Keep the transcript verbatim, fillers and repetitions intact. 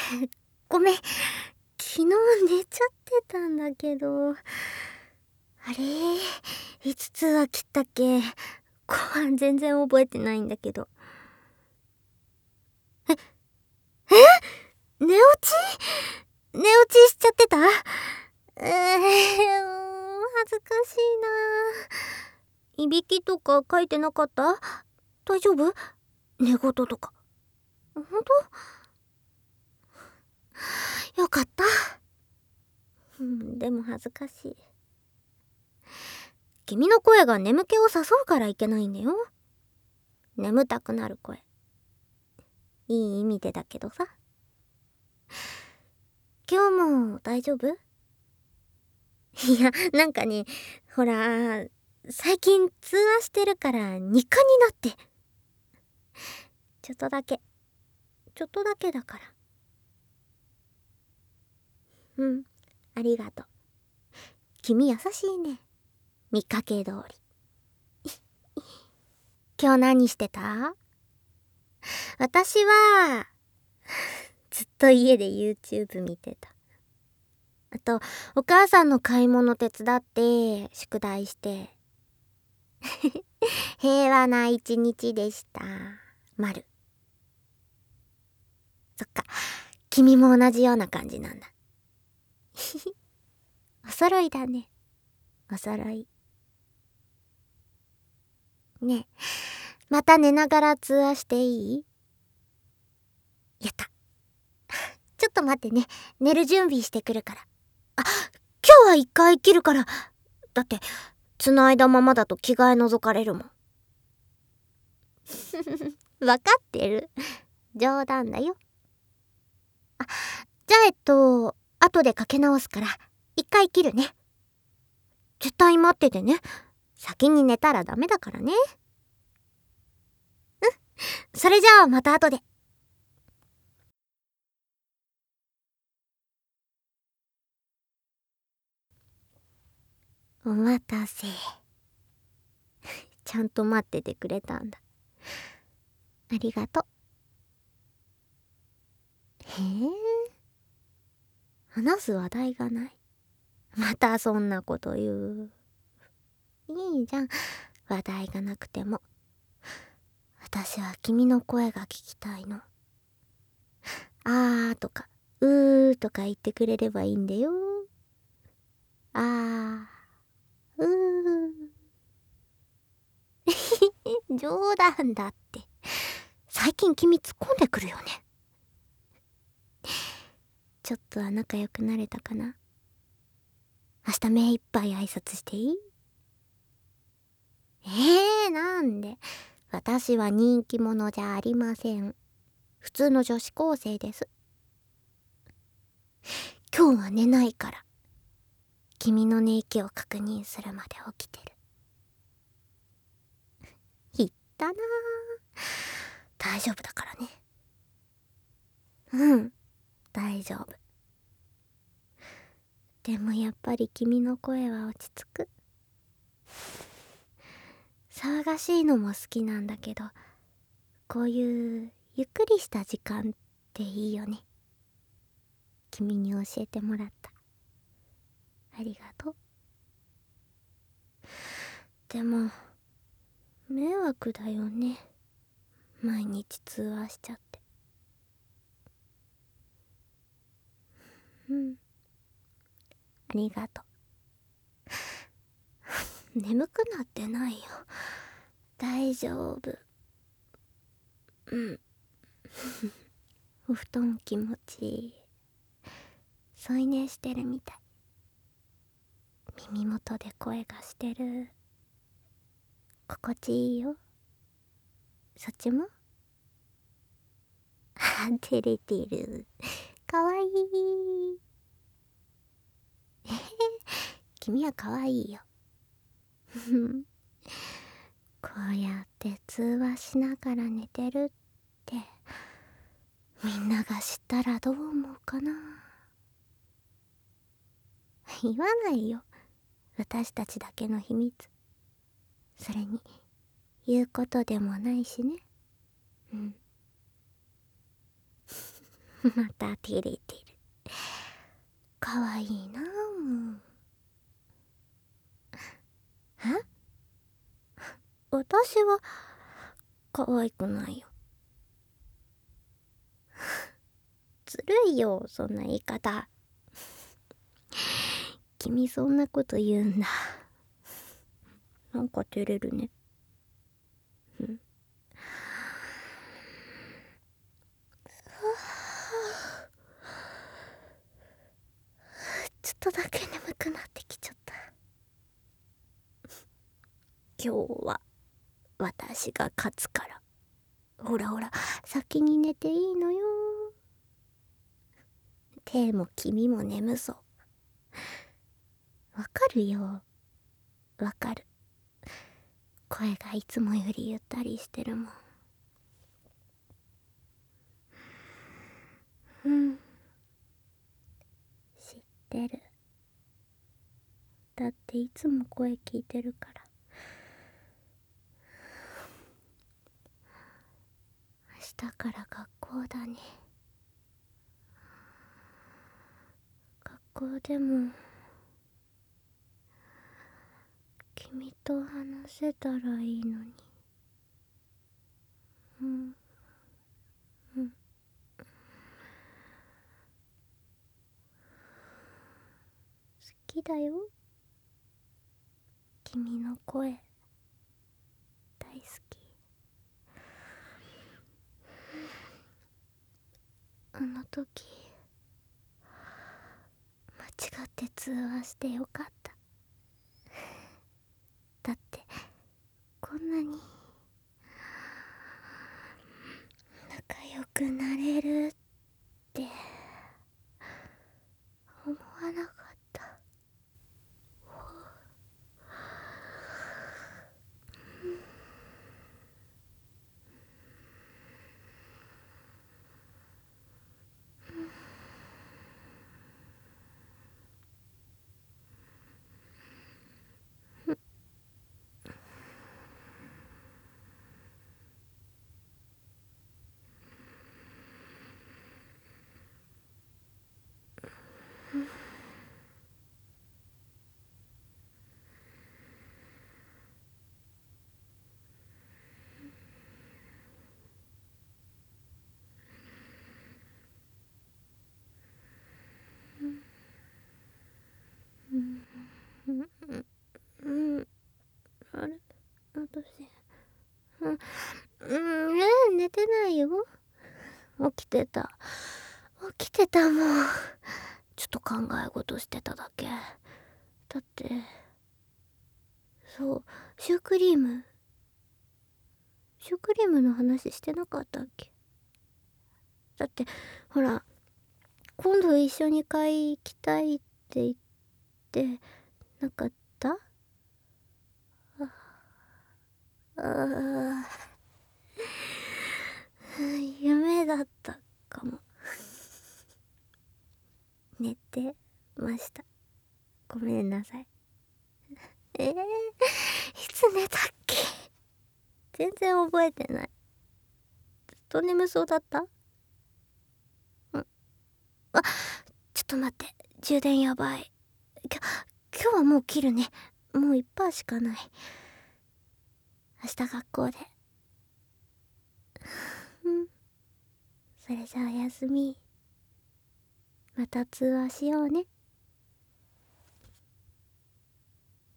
ごめん。昨日寝ちゃってたんだけど。あれいつ通話切ったっけ？後半全然覚えてないんだけど。え、え？寝落ち？寝落ちしちゃってた？えー、恥ずかしいな。いびきとか書いてなかった？大丈夫？寝言とか。ほんと？よかった。うん、でも恥ずかしい。君の声が眠気を誘うからいけないんだよ。眠たくなる声。いい意味でだけどさ。今日も大丈夫？いや、なんかね、ほら、最近通話してるから日課になって。ちょっとだけ。ちょっとだけだから。うん、ありがとう。君優しいね。見かけ通り。今日何してた？私は、ずっと家で YouTube 見てた。あと、お母さんの買い物手伝って、宿題して。平和な一日でした。まる。そっか、君も同じような感じなんだ。お揃いだね。お揃い。ねえ、また寝ながら通話していい？やった。ちょっと待ってね。寝る準備してくるから。あ、今日は一回切るから。だって、繋いだままだと着替え覗かれるもん。わかってる。冗談だよ。あ、じゃあえっと、後でかけ直すから、一回切るね。絶対待っててね。先に寝たらダメだからね。うん。それじゃあまた後で。お待たせ。ちゃんと待っててくれたんだ。ありがとう。へえ。話す話題がない。またそんなこと言う。いいじゃん。話題がなくても。私は君の声が聞きたいの。あーとか、うーとか言ってくれればいいんだよ。あー、うー。冗談だって。最近君突っ込んでくるよね。ちょっとは仲良くなれたかな？明日目いっぱい挨拶していい？えー、なんで？私は人気者じゃありません。普通の女子高生です。今日は寝ないから。君の寝息を確認するまで起きてる。言ったなぁ。大丈夫だからね。うん、大丈夫。でもやっぱり君の声は落ち着く。騒がしいのも好きなんだけど、こういうゆっくりした時間っていいよね。君に教えてもらった。ありがとう。でも迷惑だよね。毎日通話しちゃって。うん、ありがとう。眠くなってないよ。大丈夫。うん。お布団気持ちいい。添い寝してるみたい。耳元で声がしてる。心地いいよ。そっちも？あ、照れてる。かわいい。えへ、君はかわいいよ。こうやって通話しながら寝てるってみんなが知ったらどう思うかな。言わないよ。私たちだけの秘密。それに言うことでもないしね。うん。 また照れてる。かわいいなあ、もう。え？私は可愛くないよ。ずるいよ、そんな言い方。君そんなこと言うんだ。なんか照れるね。うん。ちょっとだけ眠くなってきちゃった。今日は私が勝つから。ほらほら、先に寝ていいのよ。手も君も眠そう。わかるよ。わかる。声がいつもよりゆったりしてるもん。うん。知ってる。だっていつも声聞いてるから。明日から学校だね。学校でも君と話せたらいいのに。うんうん。好きだよ、君の声。大好き。あの時間違って通話してよかった。だってこんなに仲良くなれるって思わなかった。うんうんうんうん。あれ、私うんうんえ寝てないよ。起きてた起きてたもん。ちょっと考え事してただけ。だってそう、シュークリームシュークリームの話してなかったっけ？だってほら、今度一緒に買い行きたいって言ってなかった？ああー夢だったかも。寝てました。ごめんなさい。えー、いつ寝たっけ？全然覚えてない。ずっと眠そうだった？うん。あ、ちょっと待って。充電やばい。きょ、今日はもう切るね。もういちパーセントしかない。明日学校で。うん。それじゃあおやすみ。また通話しようね。